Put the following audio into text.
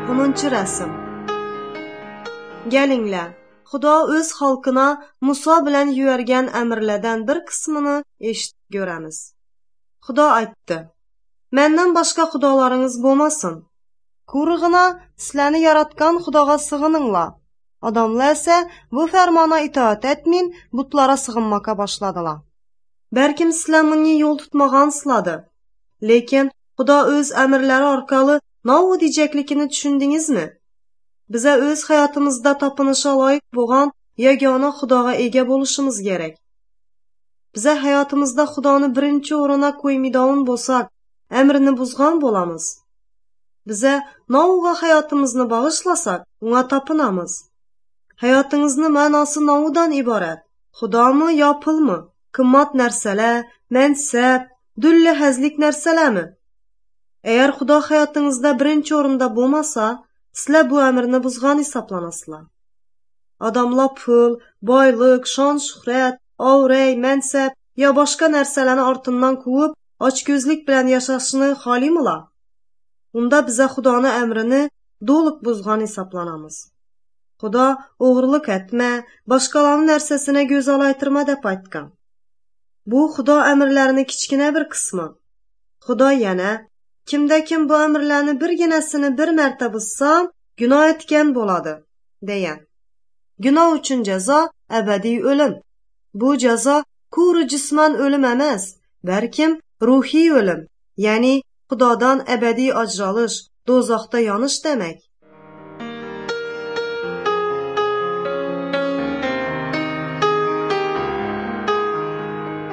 10 rasm. Gelinglar, Xudo o'z xalqına Musa bilan yuvargan əmrlərdən bir qismini eshitib göramiz. Xudo aytdi: "Menden başqa xudolarınız bo'lmasin. Qurug'ina sizlarni yaratgan Xudoga sig'ininglar." Adamlar ise bu fermana itaat etmin, butlara sığınmaka başladılar. Belkim sizlar bunu yol tutmagansızlardı. Lekin Xudo o'z əmrləri orqali na'u diyeceklikini düşündünüzmü? Bize öz hayatımızda tapınışa layık bo'lgan yagona Xudoga ega bo'lishimiz kerak. Bize hayatımızda Xudoni birinchi o'ringa qo'ymaydigan bo'lsak, əmrini buzgan bo'lamiz. Bize na'uga hayatımızını bağışlasak, ona tapınamız. Hayatınızın ma'nosi na'udan iborat. Xudomi yo pulmi? Qimmat narsalar, mansab, dulla hazlik narsalarmi? Eğer Xudo hayatınızda birinchi o'rinda bo'lmasa, sizlar bu əmrini buzgan hesaplanasızlar. Adamlar pul, boylik, şan, shuhrat, avray, mansab ya başka narsalarni ortidan quvib, ochko'zlik bilan yashashni xohlaymilar? Unda bize Xudoni əmrini to'liq buzgan hesaplanamiz. Xudo o'g'irlik etme, başkalarının narsasini göz alaytırma deb aytgan. Bu Xudo əmrlərini kichkina bir qismi. Xudo yana kimda kim bu əmrlarni birginasini bir marta buzsam, gunoh etgan bo'ladi, degan. Gunoh uchun jazo abadiy o'lim. Bu jazo kuru jisman o'lim emas, balkim ruhiy o'lim, ya'ni Xudodan abadiy ajralish, do'zaxda yonish demek.